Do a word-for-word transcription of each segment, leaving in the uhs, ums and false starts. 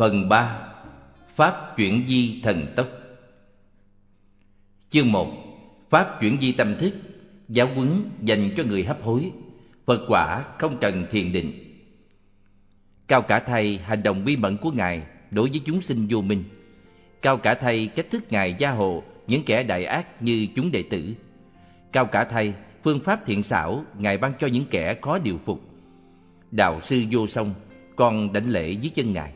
Phần ba. Pháp chuyển di thần tốc. Chương một. Pháp chuyển di tâm thức. Giáo huấn dành cho người hấp hối. Phật quả không cần thiền định. Cao cả thay hành động bí mẫn của Ngài đối với chúng sinh vô minh. Cao cả thay cách thức Ngài gia hộ những kẻ đại ác như chúng đệ tử. Cao cả thay phương pháp thiện xảo Ngài ban cho những kẻ khó điều phục. Đạo sư vô song, con đảnh lễ dưới chân Ngài.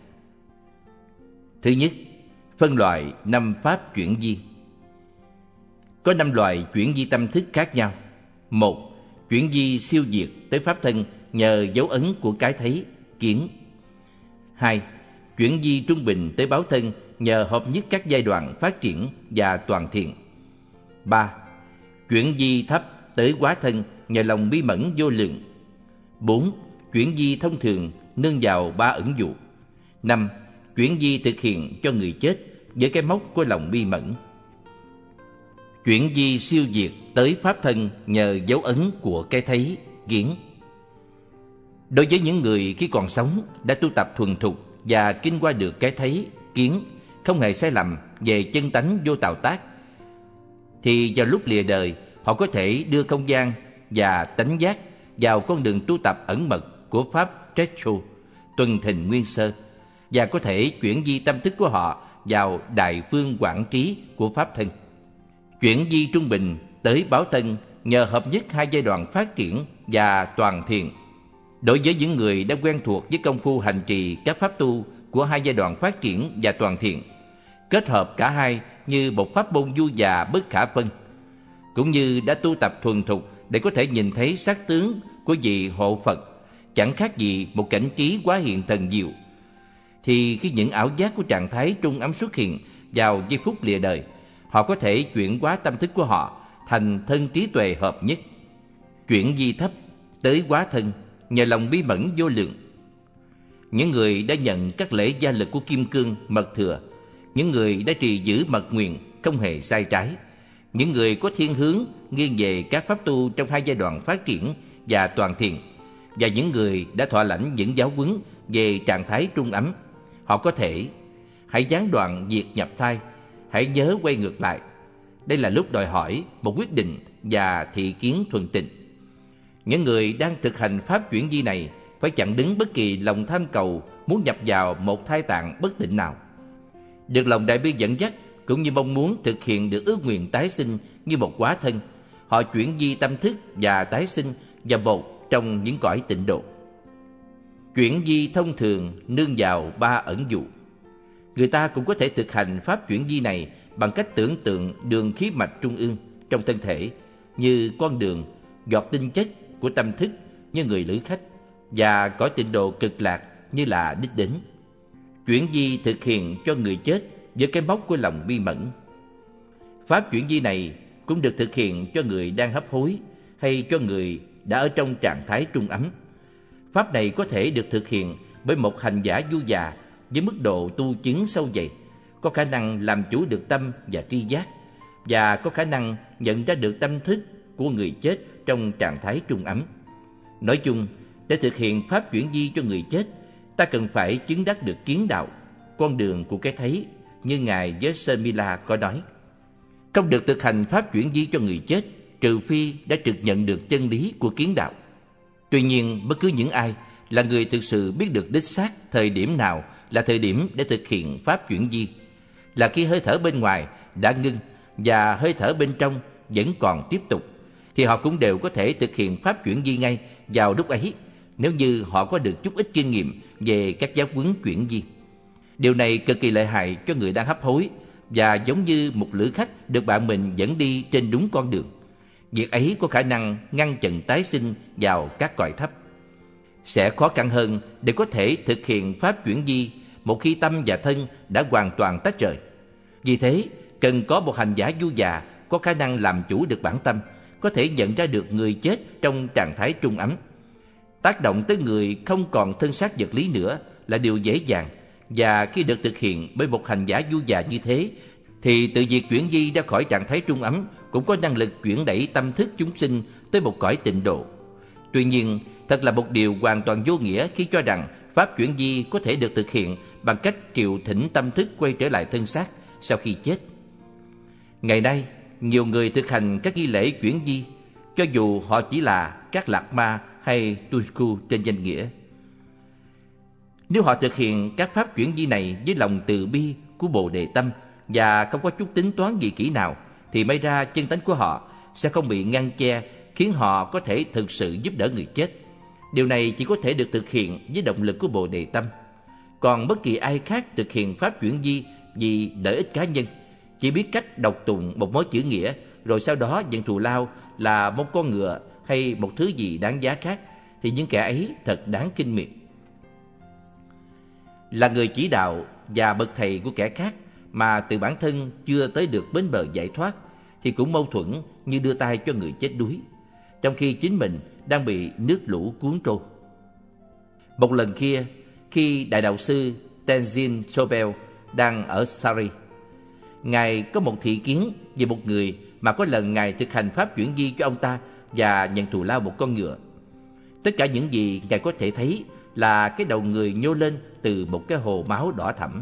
Thứ nhất, phân loại năm pháp chuyển di. Có năm loại chuyển di tâm thức khác nhau. Một. Chuyển di siêu diệt tới pháp thân nhờ dấu ấn của cái thấy, kiến. Hai. Chuyển di trung bình tới báo thân nhờ hợp nhất các giai đoạn phát triển và toàn thiện. Ba. Chuyển di thấp tới hóa thân nhờ lòng bí mẫn vô lượng. Bốn. Chuyển di thông thường nương vào ba ẩn dụ. Năm. Chuyển di thực hiện cho người chết với cái mốc của lòng bi mẫn. Chuyển di siêu diệt tới pháp thân nhờ dấu ấn của cái thấy, kiến. Đối với những người khi còn sống đã tu tập thuần thục và kinh qua được cái thấy, kiến, không hề sai lầm về chân tánh vô tạo tác, thì vào lúc lìa đời họ có thể đưa không gian và tánh giác vào con đường tu tập ẩn mật của pháp Tretcho, tuần thình nguyên sơ, và có thể chuyển di tâm thức của họ vào đại phương quảng trí của pháp thân. Chuyển di trung bình tới báo thân nhờ hợp nhất hai giai đoạn phát triển và toàn thiện. Đối với những người đã quen thuộc với công phu hành trì các pháp tu của hai giai đoạn phát triển và toàn thiện, kết hợp cả hai như một pháp môn vui già bất khả phân, cũng như đã tu tập thuần thục để có thể nhìn thấy sắc tướng của vị hộ Phật, chẳng khác gì một cảnh trí hóa hiện thần diệu, thì khi những ảo giác của trạng thái trung ấm xuất hiện vào giây phút lìa đời, họ có thể chuyển hóa tâm thức của họ thành thân trí tuệ hợp nhất. Chuyển di thấp tới hóa thân nhờ lòng bí mẫn vô lượng. Những người đã nhận các lễ gia lực của Kim Cương, Mật Thừa, những người đã trì giữ mật nguyện không hề sai trái, những người có thiên hướng nghiêng về các pháp tu trong hai giai đoạn phát triển và toàn thiện, và những người đã thọ lãnh những giáo huấn về trạng thái trung ấm, họ có thể: hãy gián đoạn việc nhập thai, hãy nhớ quay ngược lại. Đây là lúc đòi hỏi một quyết định và thị kiến thuần tịnh. Những người đang thực hành pháp chuyển di này phải chặn đứng bất kỳ lòng tham cầu muốn nhập vào một thai tạng bất tịnh nào. Được lòng đại bi dẫn dắt, cũng như mong muốn thực hiện được ước nguyện tái sinh như một hóa thân, họ chuyển di tâm thức và tái sinh vào một trong những cõi tịnh độ. Chuyển di thông thường nương vào ba ẩn dụ. Người ta cũng có thể thực hành pháp chuyển di này bằng cách tưởng tượng đường khí mạch trung ương trong thân thể như con đường, giọt tinh chất của tâm thức như người lữ khách, và cõi tịnh độ cực lạc như là đích đến. Chuyển di thực hiện cho người chết với cái mốc của lòng bi mẫn. Pháp chuyển di này cũng được thực hiện cho người đang hấp hối hay cho người đã ở trong trạng thái trung ấm. Pháp này có thể được thực hiện bởi một hành giả du già với mức độ tu chứng sâu dày, có khả năng làm chủ được tâm và tri giác, và có khả năng nhận ra được tâm thức của người chết trong trạng thái trung ấm. Nói chung, để thực hiện pháp chuyển di cho người chết, ta cần phải chứng đắc được kiến đạo, con đường của cái thấy, như Ngài Jessamila có nói. Không được thực hành pháp chuyển di cho người chết trừ phi đã trực nhận được chân lý của kiến đạo. Tuy nhiên, bất cứ những ai là người thực sự biết được đích xác thời điểm nào là thời điểm để thực hiện pháp chuyển di, là khi hơi thở bên ngoài đã ngưng và hơi thở bên trong vẫn còn tiếp tục, thì họ cũng đều có thể thực hiện pháp chuyển di ngay vào lúc ấy, nếu như họ có được chút ít kinh nghiệm về các giáo huấn chuyển di. Điều này cực kỳ lợi hại cho người đang hấp hối, và giống như một lữ khách được bạn mình dẫn đi trên đúng con đường. Việc ấy có khả năng ngăn chặn tái sinh vào các cõi thấp. Sẽ khó khăn hơn để có thể thực hiện pháp chuyển di một khi tâm và thân đã hoàn toàn tách rời. Vì thế, cần có một hành giả du già có khả năng làm chủ được bản tâm, có thể nhận ra được người chết trong trạng thái trung ấm. Tác động tới người không còn thân xác vật lý nữa là điều dễ dàng, và khi được thực hiện bởi một hành giả du già như thế, thì tự việc chuyển di ra khỏi trạng thái trung ấm cũng có năng lực chuyển đẩy tâm thức chúng sinh tới một cõi tịnh độ. Tuy nhiên, thật là một điều hoàn toàn vô nghĩa khi cho rằng Pháp chuyển di có thể được thực hiện bằng cách triệu thỉnh tâm thức quay trở lại thân xác sau khi chết. Ngày nay, nhiều người thực hành các nghi lễ chuyển di, cho dù họ chỉ là các lạc ma hay Tunku trên danh nghĩa. Nếu họ thực hiện các pháp chuyển di này với lòng từ bi của Bồ Đề tâm và không có chút tính toán gì kỹ nào, thì may ra chân tánh của họ sẽ không bị ngăn che, khiến họ có thể thực sự giúp đỡ người chết. Điều này chỉ có thể được thực hiện với động lực của Bồ Đề tâm. Còn bất kỳ ai khác thực hiện pháp chuyển di vì lợi ích cá nhân, chỉ biết cách đọc tụng một mối chữ nghĩa, rồi sau đó nhận thù lao là một con ngựa hay một thứ gì đáng giá khác, thì những kẻ ấy thật đáng khinh miệt. Là người chỉ đạo và bậc thầy của kẻ khác mà từ bản thân chưa tới được bến bờ giải thoát, thì cũng mâu thuẫn như đưa tay cho người chết đuối, trong khi chính mình đang bị nước lũ cuốn trôi. Một lần kia, khi Đại đạo sư Tenzin Sobel đang ở Sari, Ngài có một thị kiến về một người mà có lần Ngài thực hành pháp chuyển di cho ông ta và nhận thù lao một con ngựa. Tất cả những gì Ngài có thể thấy là cái đầu người nhô lên từ một cái hồ máu đỏ thẫm.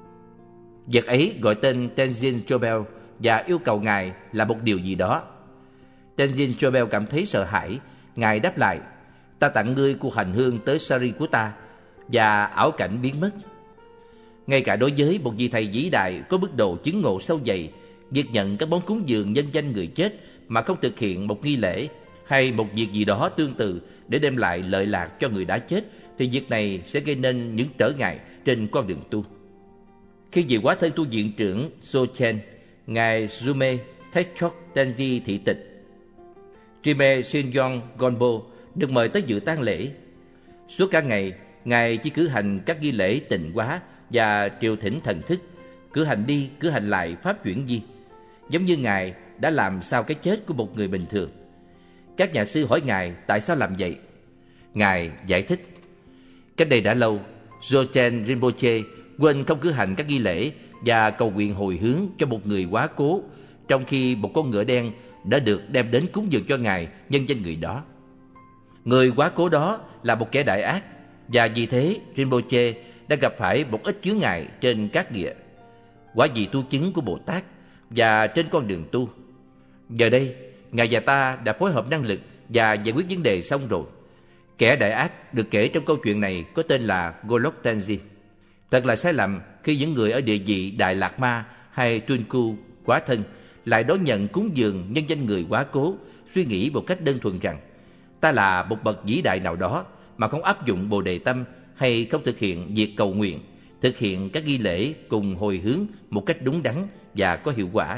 Vật ấy gọi tên Tenzin Sobel và yêu cầu Ngài làm một điều gì đó. Tenzin Sobel cảm thấy sợ hãi. Ngài đáp lại: "Ta tặng ngươi cuộc hành hương tới Sari của ta", và ảo cảnh biến mất. Ngay cả đối với một vị thầy vĩ đại có mức độ chứng ngộ sâu dày, việc nhận các món cúng dường nhân danh người chết mà không thực hiện một nghi lễ hay một việc gì đó tương tự để đem lại lợi lạc cho người đã chết, thì việc này sẽ gây nên những trở ngại trên con đường tu. Khi vị quá thân tu viện trưởng Sochen, Ngài Jume Thechok Tenji thị tịch, Trime Shinyon Gonpo được mời tới dự tang lễ. Suốt cả ngày, Ngài chỉ cử hành các nghi lễ tịnh hóa và triều thỉnh thần thức, cử hành đi cử hành lại pháp chuyển di, giống như Ngài đã làm sau cái chết của một người bình thường. Các nhà sư hỏi Ngài tại sao làm vậy. Ngài giải thích: cách đây đã lâu, Dzogchen Rinpoche quên không cử hành các nghi lễ và cầu nguyện hồi hướng cho một người quá cố, trong khi một con ngựa đen đã được đem đến cúng dường cho Ngài nhân danh người đó. Người quá cố đó là một kẻ đại ác, và vì thế Rinpoche đã gặp phải một ít chướng ngại trên các địa, quả vị tu chứng của Bồ Tát và trên con đường tu. Giờ đây, Ngài và ta đã phối hợp năng lực và giải quyết vấn đề xong rồi. Kẻ đại ác được kể trong câu chuyện này có tên là Golok Tenzin. Thật là sai lầm khi những người ở địa vị Đại Lạc Ma hay Tunku quá thân lại đón nhận cúng dường nhân danh người quá cố, suy nghĩ một cách đơn thuần rằng ta là một bậc vĩ đại nào đó, mà không áp dụng Bồ Đề tâm hay không thực hiện việc cầu nguyện, thực hiện các nghi lễ cùng hồi hướng một cách đúng đắn và có hiệu quả.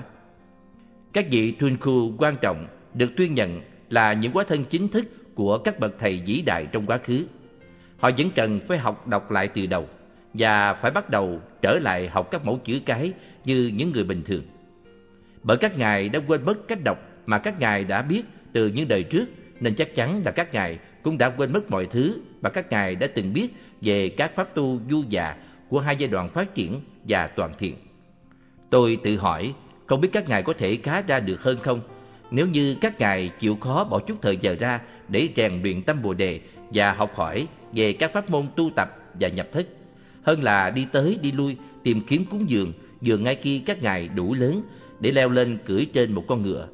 Các vị Tunku quan trọng được tuyên nhận là những hóa thân chính thức của các bậc thầy vĩ đại trong quá khứ. Họ vẫn cần phải học đọc lại từ đầu và phải bắt đầu trở lại học các mẫu chữ cái như những người bình thường. Bởi các ngài đã quên mất cách đọc mà các ngài đã biết từ những đời trước, nên chắc chắn là các ngài cũng đã quên mất mọi thứ mà các ngài đã từng biết về các pháp tu du dạ của hai giai đoạn phát triển và toàn thiện. Tôi tự hỏi, không biết các ngài có thể khá ra được hơn không, nếu như các ngài chịu khó bỏ chút thời giờ ra để rèn luyện tâm Bồ Đề và học hỏi về các pháp môn tu tập và nhập thức, hơn là đi tới đi lui tìm kiếm cúng dường vừa ngay khi các ngài đủ lớn để leo lên cưỡi trên một con ngựa.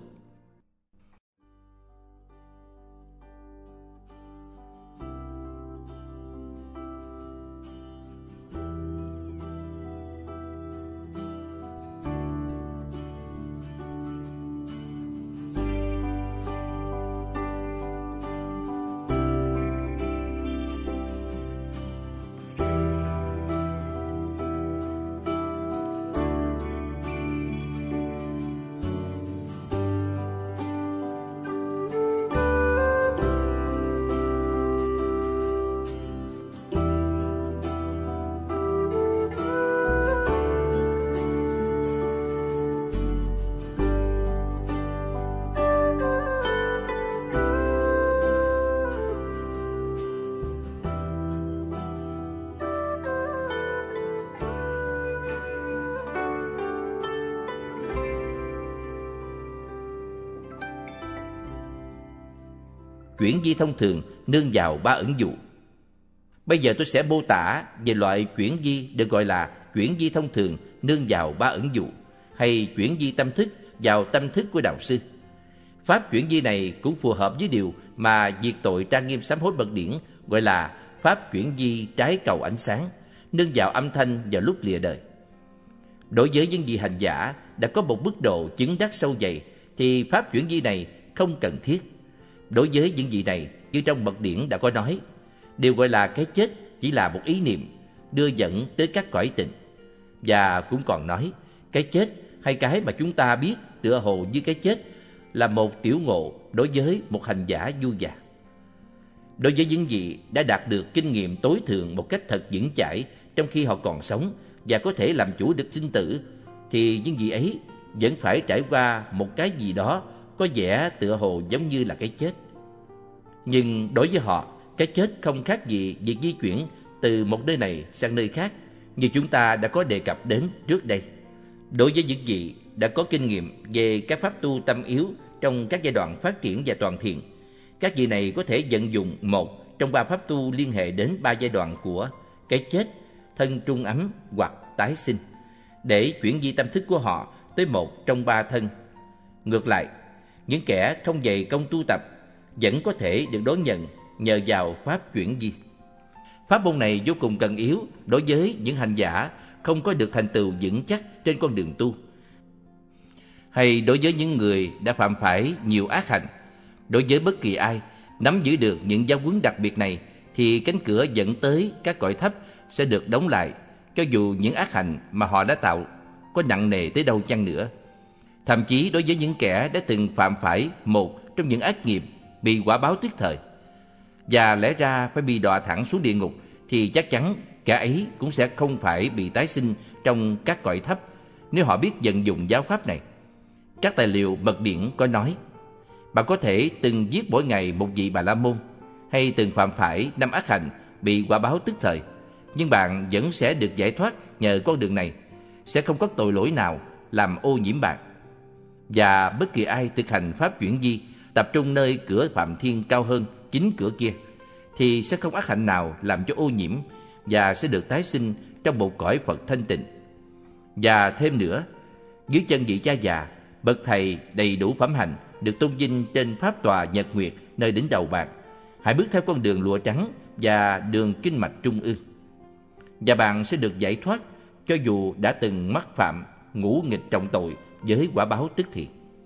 Chuyển di thông thường nương vào ba ẩn dụ. Bây giờ tôi sẽ mô tả về loại chuyển di được gọi là chuyển di thông thường nương vào ba ẩn dụ, hay chuyển di tâm thức vào tâm thức của đạo sư. Pháp chuyển di này cũng phù hợp với điều mà việc tội trang nghiêm sám hối bậc điển gọi là pháp chuyển di trái cầu ánh sáng, nương vào âm thanh vào lúc lìa đời. Đối với những vị hành giả đã có một mức độ chứng đắc sâu dày thì pháp chuyển di này không cần thiết. Đối với những vị này, như trong bậc điển đã có nói, điều gọi là cái chết chỉ là một ý niệm đưa dẫn tới các cõi tịnh. Và cũng còn nói, cái chết hay cái mà chúng ta biết tựa hồ như cái chết là một tiểu ngộ đối với một hành giả vui già. Đối với những vị đã đạt được kinh nghiệm tối thượng một cách thật vững chãi trong khi họ còn sống và có thể làm chủ được sinh tử, thì những vị ấy vẫn phải trải qua một cái gì đó có vẻ tựa hồ giống như là cái chết. Nhưng đối với họ, cái chết không khác gì việc di chuyển từ một nơi này sang nơi khác, như chúng ta đã có đề cập đến trước đây. Đối với những vị đã có kinh nghiệm về các pháp tu tâm yếu trong các giai đoạn phát triển và toàn thiện, các vị này có thể vận dụng một trong ba pháp tu liên hệ đến ba giai đoạn của cái chết, thân trung ấm hoặc tái sinh, để chuyển di tâm thức của họ tới một trong ba thân. Ngược lại, những kẻ không dày công tu tập vẫn có thể được đón nhận nhờ vào pháp chuyển di. Pháp môn này vô cùng cần yếu đối với những hành giả không có được thành tựu vững chắc trên con đường tu, hay đối với những người đã phạm phải nhiều ác hạnh. Đối với bất kỳ ai nắm giữ được những giáo huấn đặc biệt này thì cánh cửa dẫn tới các cõi thấp sẽ được đóng lại, cho dù những ác hạnh mà họ đã tạo có nặng nề tới đâu chăng nữa. Thậm chí đối với những kẻ đã từng phạm phải một trong những ác nghiệp bị quả báo tức thời và lẽ ra phải bị đọa thẳng xuống địa ngục, thì chắc chắn kẻ ấy cũng sẽ không phải bị tái sinh trong các cõi thấp nếu họ biết vận dụng giáo pháp này. Các tài liệu mật điển có nói, bạn có thể từng giết mỗi ngày một vị Bà La Môn, hay từng phạm phải năm ác hạnh bị quả báo tức thời, nhưng bạn vẫn sẽ được giải thoát nhờ con đường này, sẽ không có tội lỗi nào làm ô nhiễm bạn. Và bất kỳ ai thực hành pháp chuyển di, tập trung nơi cửa Phạm Thiên cao hơn chính cửa kia, thì sẽ không ác hạnh nào làm cho ô nhiễm, và sẽ được tái sinh trong một cõi Phật thanh tịnh. Và thêm nữa, dưới chân vị cha già, bậc thầy đầy đủ phẩm hạnh được tôn vinh trên pháp tòa nhật nguyệt nơi đỉnh đầu bạn, hãy bước theo con đường lụa trắng và đường kinh mạch trung ương, và bạn sẽ được giải thoát cho dù đã từng mắc phạm ngũ nghịch trọng tội với quả báo tức thì.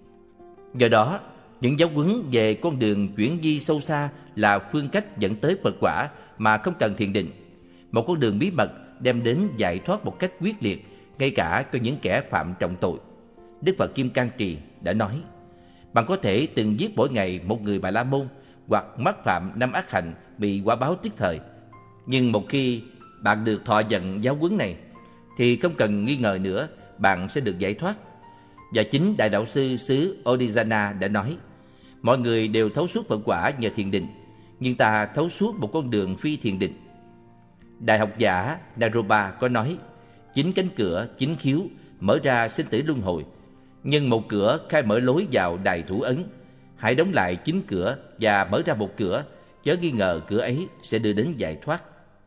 Do đó, những giáo huấn về con đường chuyển di sâu xa là phương cách dẫn tới Phật quả mà không cần thiền định, một con đường bí mật đem đến giải thoát một cách quyết liệt ngay cả cho những kẻ phạm trọng tội. Đức Phật Kim Cang Trì đã nói, bạn có thể từng giết mỗi ngày một người Bà La Môn hoặc mắc phạm năm ác hạnh bị quả báo tức thời, nhưng một khi bạn được thọ nhận giáo huấn này thì không cần nghi ngờ nữa, bạn sẽ được giải thoát. Và chính Đại Đạo Sư xứ Odisana đã nói, mọi người đều thấu suốt Phật quả nhờ thiền định, nhưng ta thấu suốt một con đường phi thiền định. Đại học giả Naropa có nói, chính cánh cửa, chính khiếu mở ra sinh tử luân hồi, nhưng một cửa khai mở lối vào đài thủ ấn. Hãy đóng lại chính cửa và mở ra một cửa, chớ nghi ngờ cửa ấy sẽ đưa đến giải thoát.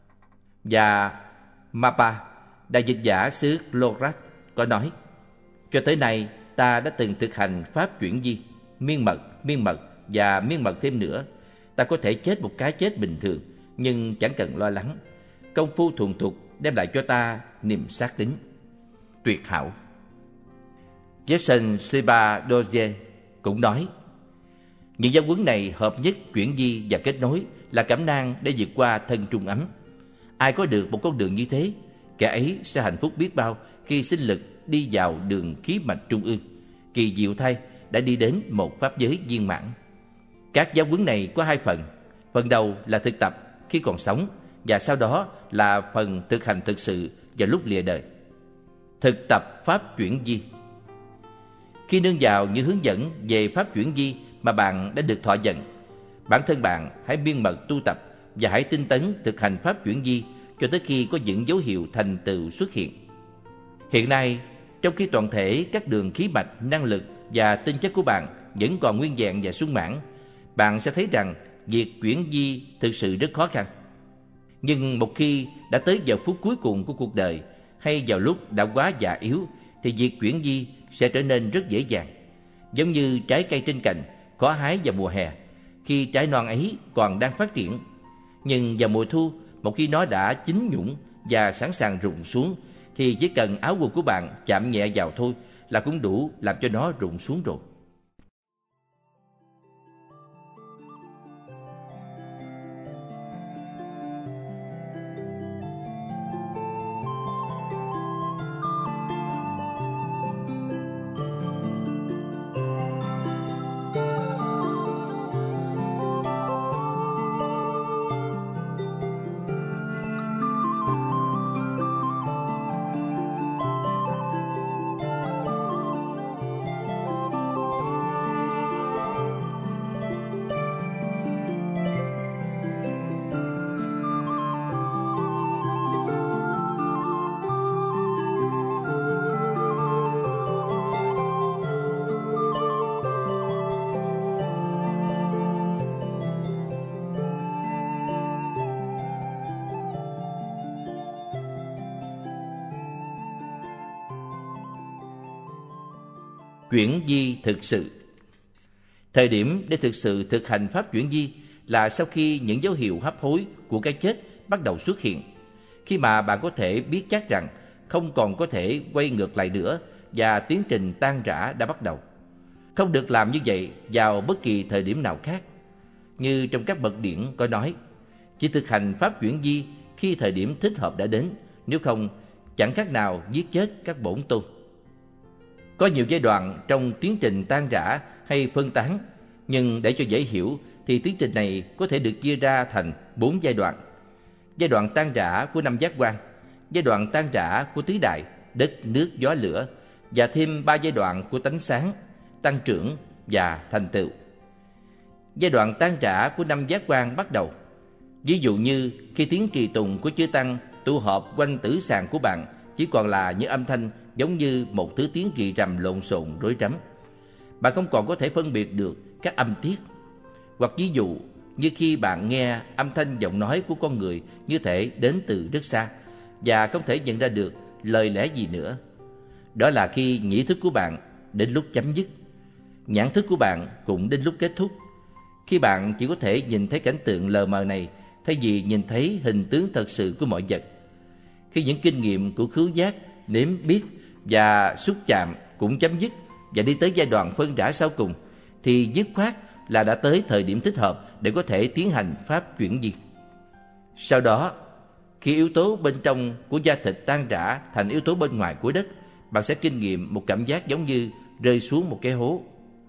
Và Mapa, đại dịch giả xứ Lorat có nói, cho tới nay ta đã từng thực hành pháp chuyển di, miên mật, miên mật và miên mật thêm nữa. Ta có thể chết một cái chết bình thường, nhưng chẳng cần lo lắng. Công phu thuần thục đem lại cho ta niềm xác tín tuyệt hảo. Jason Seba Dozier cũng nói, những giáo huấn này hợp nhất chuyển di và kết nối là cẩm nang để vượt qua thân trung ấm. Ai có được một con đường như thế, kẻ ấy sẽ hạnh phúc biết bao khi sinh lực đi vào đường khí mạch trung ương. Kỳ diệu thay, đã đi đến một pháp giới viên mãn. Các giáo huấn này có hai phần. Phần đầu là thực tập khi còn sống, và sau đó là phần thực hành thực sự vào lúc lìa đời. Thực tập pháp chuyển di. Khi nương vào những hướng dẫn về pháp chuyển di mà bạn đã được thọ nhận, bản thân bạn hãy miên mật tu tập và hãy tinh tấn thực hành pháp chuyển di cho tới khi có những dấu hiệu thành tựu xuất hiện. Hiện nay, trong khi toàn thể các đường khí mạch, năng lực và tinh chất của bạn vẫn còn nguyên vẹn và sung mãn, bạn sẽ thấy rằng việc chuyển di thực sự rất khó khăn. Nhưng một khi đã tới giờ phút cuối cùng của cuộc đời, hay vào lúc đã quá già yếu, thì việc chuyển di sẽ trở nên rất dễ dàng. Giống như trái cây trên cành, khó hái vào mùa hè, khi trái non ấy còn đang phát triển. Nhưng vào mùa thu, một khi nó đã chín nhũng và sẵn sàng rụng xuống, thì chỉ cần áo quần của bạn chạm nhẹ vào thôi là cũng đủ làm cho nó rụng xuống rồi. Chuyển di thực sự. Thời điểm để thực sự thực hành pháp chuyển di là sau khi những dấu hiệu hấp hối của cái chết bắt đầu xuất hiện, khi mà bạn có thể biết chắc rằng không còn có thể quay ngược lại nữa và tiến trình tan rã đã bắt đầu. Không được làm như vậy vào bất kỳ thời điểm nào khác. Như trong các bậc điển có nói, chỉ thực hành pháp chuyển di khi thời điểm thích hợp đã đến, nếu không chẳng khác nào giết chết các bổn tôn. Có nhiều giai đoạn trong tiến trình tan rã hay phân tán, nhưng để cho dễ hiểu thì tiến trình này có thể được chia ra thành bốn giai đoạn. Giai đoạn tan rã của năm giác quan, giai đoạn tan rã của tứ đại, đất, nước, gió, lửa, và thêm ba giai đoạn của tánh sáng, tăng trưởng và thành tựu. Giai đoạn tan rã của năm giác quan bắt đầu. Ví dụ như khi tiếng trì tùng của chư tăng tụ họp quanh tử sàn của bạn chỉ còn là những âm thanh giống như một thứ tiếng rì rầm lộn xộn rối rắm. Bạn không còn có thể phân biệt được các âm tiết. Hoặc ví dụ như khi bạn nghe âm thanh giọng nói của con người như thể đến từ rất xa và không thể nhận ra được lời lẽ gì nữa. Đó là khi nhĩ thức của bạn đến lúc chấm dứt. Nhãn thức của bạn cũng đến lúc kết thúc. Khi bạn chỉ có thể nhìn thấy cảnh tượng lờ mờ này thay vì nhìn thấy hình tướng thật sự của mọi vật. Khi những kinh nghiệm của khứu giác, nếm biết và xúc chạm cũng chấm dứt và đi tới giai đoạn phân rã sau cùng, thì dứt khoát là đã tới thời điểm thích hợp để có thể tiến hành pháp chuyển di. Sau đó, khi yếu tố bên trong của da thịt tan rã thành yếu tố bên ngoài của đất, bạn sẽ kinh nghiệm một cảm giác giống như rơi xuống một cái hố.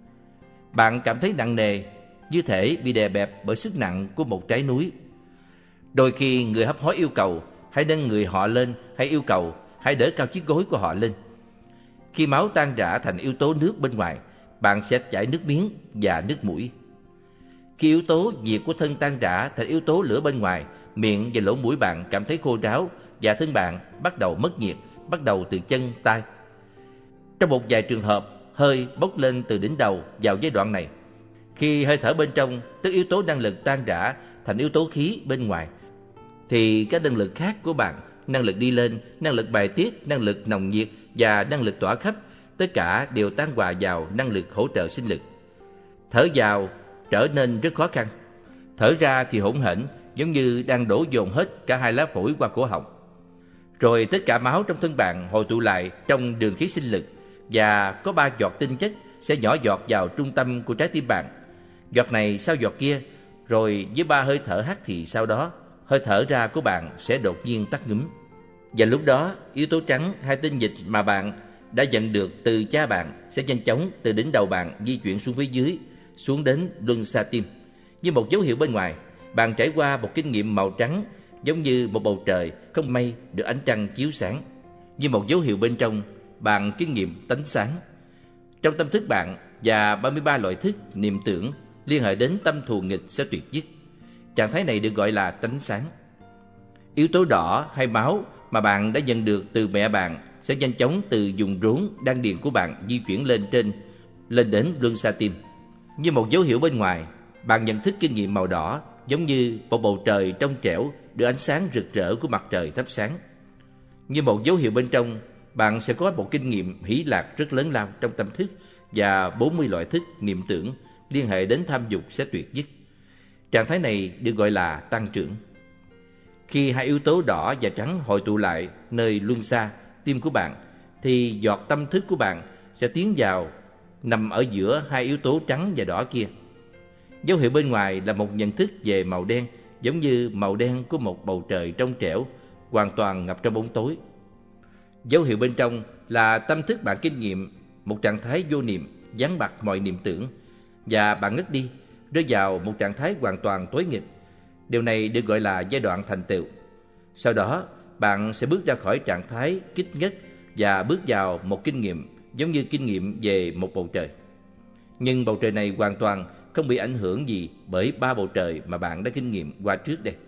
Bạn cảm thấy nặng nề, như thể bị đè bẹp bởi sức nặng của một trái núi. Đôi khi người hấp hối yêu cầu hãy nâng người họ lên, hay yêu cầu hãy đỡ cao chiếc gối của họ lên. Khi máu tan rã thành yếu tố nước bên ngoài, bạn sẽ chảy nước miếng và nước mũi. Khi yếu tố nhiệt của thân tan rã thành yếu tố lửa bên ngoài, miệng và lỗ mũi bạn cảm thấy khô ráo và thân bạn bắt đầu mất nhiệt, bắt đầu từ chân, tay. Trong một vài trường hợp, hơi bốc lên từ đỉnh đầu vào giai đoạn này. Khi hơi thở bên trong, tức yếu tố năng lực tan rã thành yếu tố khí bên ngoài, thì các năng lực khác của bạn, năng lực đi lên, năng lực bài tiết, năng lực nồng nhiệt và năng lực tỏa khắp, tất cả đều tan hòa vào năng lực hỗ trợ sinh lực. Thở vào trở nên rất khó khăn. Thở ra thì hỗn hển, giống như đang đổ dồn hết cả hai lá phổi qua cổ họng. Rồi tất cả máu trong thân bạn hội tụ lại trong đường khí sinh lực, và có ba giọt tinh chất sẽ nhỏ giọt vào trung tâm của trái tim bạn. Giọt này sau giọt kia, rồi với ba hơi thở hắt thì sau đó, hơi thở ra của bạn sẽ đột nhiên tắt ngúm. Và lúc đó, yếu tố trắng hay tinh dịch mà bạn đã nhận được từ cha bạn sẽ nhanh chóng từ đỉnh đầu bạn di chuyển xuống phía dưới, xuống đến luân xa tim. Như một dấu hiệu bên ngoài, bạn trải qua một kinh nghiệm màu trắng, giống như một bầu trời không mây được ánh trăng chiếu sáng. Như một dấu hiệu bên trong, bạn kinh nghiệm tánh sáng. Trong tâm thức bạn và ba mươi ba loại thức niệm tưởng liên hệ đến tâm thù nghịch sẽ tuyệt dứt. Trạng thái này được gọi là tánh sáng. Yếu tố đỏ hay máu mà bạn đã nhận được từ mẹ bạn sẽ nhanh chóng từ vùng rốn đan điền của bạn di chuyển lên trên, lên đến luân xa tim. Như một dấu hiệu bên ngoài, bạn nhận thức kinh nghiệm màu đỏ giống như một bầu trời trong trẻo được ánh sáng rực rỡ của mặt trời thắp sáng. Như một dấu hiệu bên trong, bạn sẽ có một kinh nghiệm hỷ lạc rất lớn lao trong tâm thức, và bốn mươi loại thức niệm tưởng liên hệ đến tham dục sẽ tuyệt dứt. Trạng thái này được gọi là tăng trưởng. Khi hai yếu tố đỏ và trắng hội tụ lại nơi luân xa, tim của bạn, thì giọt tâm thức của bạn sẽ tiến vào, nằm ở giữa hai yếu tố trắng và đỏ kia. Dấu hiệu bên ngoài là một nhận thức về màu đen, giống như màu đen của một bầu trời trong trẻo, hoàn toàn ngập trong bóng tối. Dấu hiệu bên trong là tâm thức bạn kinh nghiệm một trạng thái vô niệm, gián bặt mọi niệm tưởng, và bạn ngất đi, rơi vào một trạng thái hoàn toàn tối nghịch. Điều này được gọi là giai đoạn thành tựu. Sau đó, bạn sẽ bước ra khỏi trạng thái kích ngất và bước vào một kinh nghiệm giống như kinh nghiệm về một bầu trời. Nhưng bầu trời này hoàn toàn không bị ảnh hưởng gì bởi ba bầu trời mà bạn đã kinh nghiệm qua trước đây.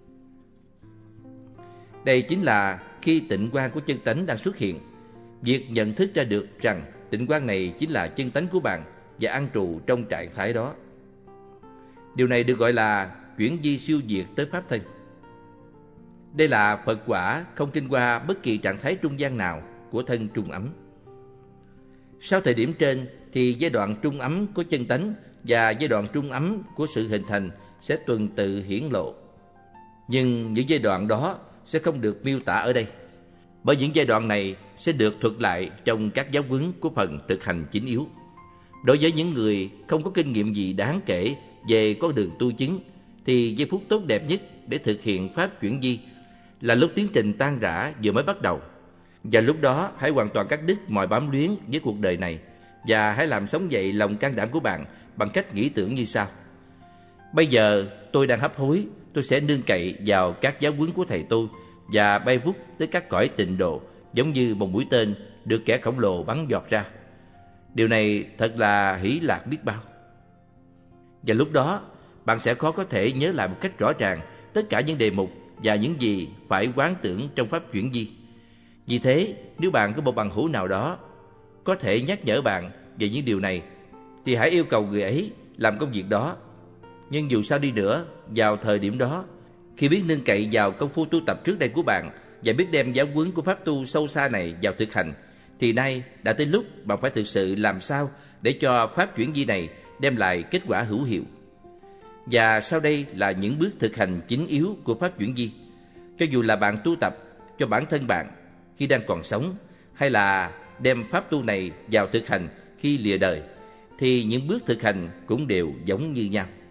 Đây chính là khi tịnh quang của chân tánh đang xuất hiện. Việc nhận thức ra được rằng tịnh quang này chính là chân tánh của bạn và an trụ trong trạng thái đó. Điều này được gọi là chuyển di siêu diệt tới pháp thân. Đây là Phật quả không kinh qua bất kỳ trạng thái trung gian nào của thân trung ấm. Sau thời điểm trên thì giai đoạn trung ấm của chân tánh và giai đoạn trung ấm của sự hình thành sẽ tuần tự hiển lộ. Nhưng những giai đoạn đó sẽ không được miêu tả ở đây, bởi những giai đoạn này sẽ được thuật lại trong các giáo huấn của phần thực hành chính yếu. Đối với những người không có kinh nghiệm gì đáng kể về con đường tu chứng, thì giây phút tốt đẹp nhất để thực hiện pháp chuyển di là lúc tiến trình tan rã vừa mới bắt đầu. Và lúc đó hãy hoàn toàn cắt đứt mọi bám luyến với cuộc đời này, và hãy làm sống dậy lòng can đảm của bạn bằng cách nghĩ tưởng như sau: bây giờ tôi đang hấp hối, tôi sẽ nương cậy vào các giáo huấn của thầy tôi và bay vút tới các cõi tịnh độ, giống như một mũi tên được kẻ khổng lồ bắn giọt ra. Điều này thật là hỷ lạc biết bao. Và lúc đó bạn sẽ khó có thể nhớ lại một cách rõ ràng tất cả những đề mục và những gì phải quán tưởng trong pháp chuyển di. Vì thế, nếu bạn có một bằng hữu nào đó có thể nhắc nhở bạn về những điều này, thì hãy yêu cầu người ấy làm công việc đó. Nhưng dù sao đi nữa, vào thời điểm đó, khi biết nương cậy vào công phu tu tập trước đây của bạn và biết đem giáo huấn của pháp tu sâu xa này vào thực hành, thì nay đã tới lúc bạn phải thực sự làm sao để cho pháp chuyển di này đem lại kết quả hữu hiệu. Và sau đây là những bước thực hành chính yếu của pháp chuyển di. Cho dù là bạn tu tập cho bản thân bạn khi đang còn sống, hay là đem pháp tu này vào thực hành khi lìa đời, thì những bước thực hành cũng đều giống như nhau.